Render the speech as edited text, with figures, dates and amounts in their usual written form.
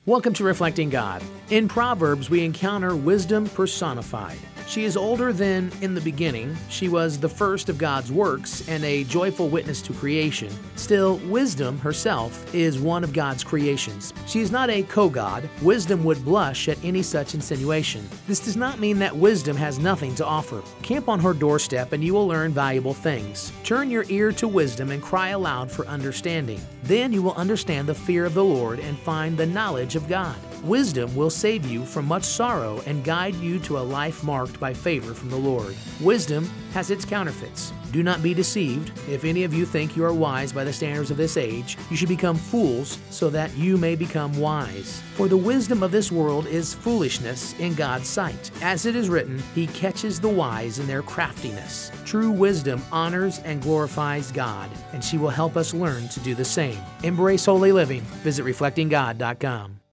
Welcome to Reflecting God. In Proverbs, we encounter wisdom personified. She is older than in the beginning. She was the first of God's works and a joyful witness to creation. Still, wisdom herself is one of God's creations. She is not a co-god. Wisdom would blush at any such insinuation. This does not mean that wisdom has nothing to offer. Camp on her doorstep and you will learn valuable things. Turn your ear to wisdom and cry aloud for understanding. Then you will understand the fear of the Lord and find the knowledge of God. Wisdom will save you from much sorrow and guide you to a life marked by favor from the Lord. Wisdom has its counterfeits. Do not be deceived. If any of you think you are wise by the standards of this age, you should become fools so that you may become wise. For the wisdom of this world is foolishness in God's sight. As it is written, He catches the wise in their craftiness. True wisdom honors and glorifies God, and she will help us learn to do the same. Embrace holy living. Visit reflectinggod.com.